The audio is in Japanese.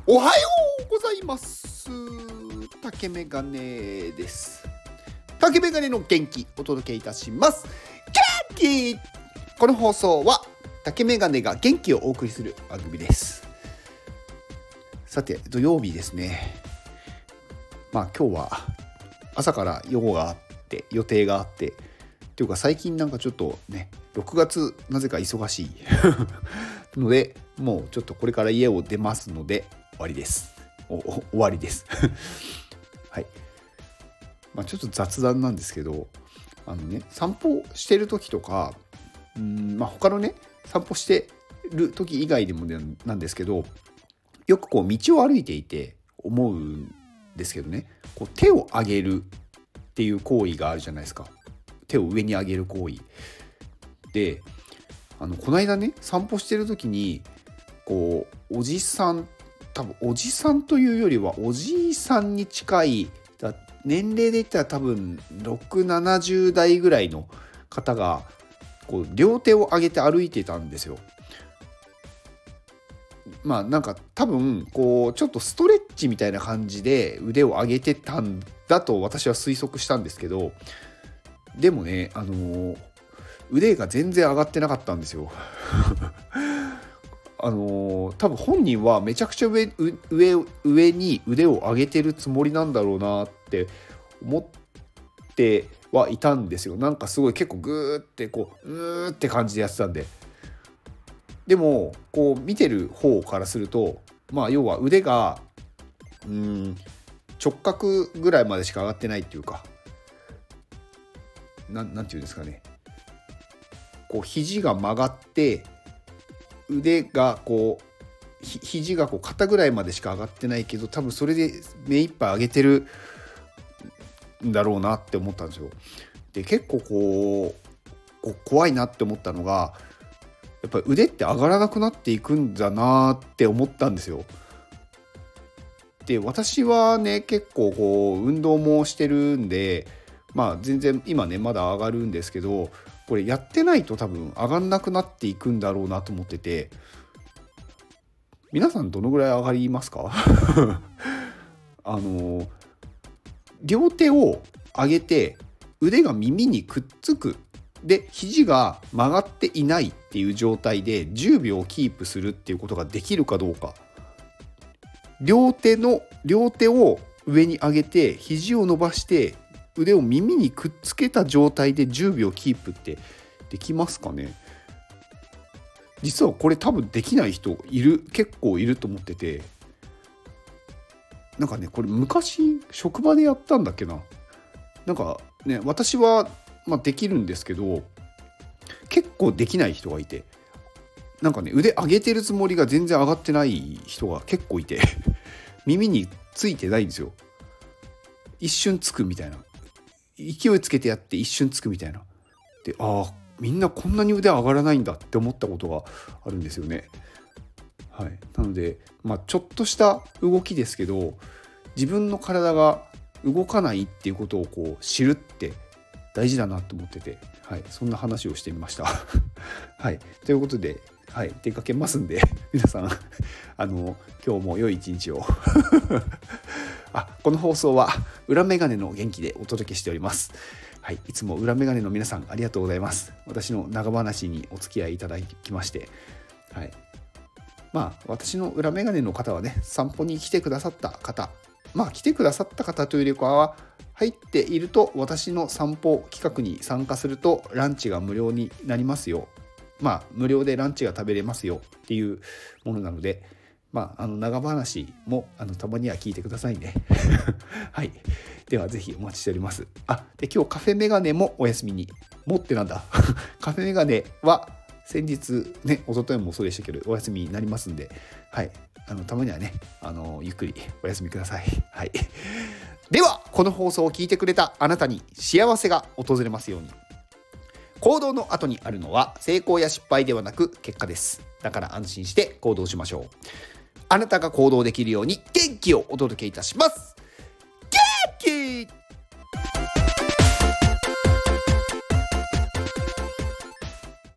おはようございます。竹メガネです。竹メガネの元気お届けいたします。元気。この放送は竹メガネが元気をお送りする番組です。さて土曜日ですね。今日は朝から用があって予定があってっていうか最近なんかちょっとね6月なぜか忙しいのでもうちょっとこれから家を出ますので終わりです。終わりですはい。ちょっと雑談なんですけど散歩してる時とか他のね散歩してる時以外でもなんですけどよくこう道を歩いていて思うんですけどねこう手を上げるっていう行為があるじゃないですか。手を上に上げる行為でこの間ね散歩してる時にこうおじさん多分おじさんというよりはおじいさんに近い年齢で言ったら多分6、70代ぐらいの方がこう両手を上げて歩いてたんですよ。なんか多分こうちょっとストレッチみたいな感じで腕を上げてたんだと私は推測したんですけどでもね腕が全然上がってなかったんですよ多分本人はめちゃくちゃ上に腕を上げてるつもりなんだろうなって思ってはいたんですよ。なんかすごい結構グーってこううーって感じでやってたんで。でもこう見てる方からすると要は腕が直角ぐらいまでしか上がってないっていうかなんていうんですかねこう肘が曲がって腕がこう肘がこう肩ぐらいまでしか上がってないけど多分それで目いっぱい上げてるんだろうなって思ったんですよ。で結構こう怖いなって思ったのがやっぱり腕って上がらなくなっていくんだなって思ったんですよ。で私はね結構こう運動もしてるんで全然今ねまだ上がるんですけどこれやってないと多分上がんなくなっていくんだろうなと思ってて皆さんどのぐらい上がりますか両手を上げて腕が耳にくっつくで肘が曲がっていないっていう状態で10秒キープするっていうことができるかどうか両手を上に上げて肘を伸ばして腕を耳にくっつけた状態で10秒キープってできますかね。実はこれ多分できない人結構いると思っててなんかねこれ昔職場でやったんだっけななんかね私はできるんですけど結構できない人がいてなんかね腕上げてるつもりが全然上がってない人が結構いて耳についてないんですよ。一瞬つくみたいな勢いつけてやって一瞬つくみたいなでみんなこんなに腕上がらないんだって思ったことがあるんですよね。はい、なのでちょっとした動きですけど自分の体が動かないっていうことをこう知るって大事だなと思ってて、はい、そんな話をしてみました。はい、ということで、はい、出かけますんで皆さん今日も良い一日をこの放送は裏メガネの元気でお届けしております。はい、いつも裏メガネの皆さんありがとうございます。私の長話にお付き合いいただきまして、はい、私の裏メガネの方はね散歩に来てくださった方来てくださった方というよりかは入っていると私の散歩企画に参加するとランチが無料になりますよ。無料でランチが食べれますよっていうものなので長話もたまには聞いてくださいね。はい。ではぜひお待ちしております。で今日カフェメガネもお休みに。もってなんだ。カフェメガネは先日ね一昨日もそうでしたけどお休みになりますんで、はい。たまにはねゆっくりお休みください。はい。ではこの放送を聞いてくれたあなたに幸せが訪れますように。行動の後にあるのは成功や失敗ではなく結果です。だから安心して行動しましょう。あなたが行動できるように元気をお届けいたします。元気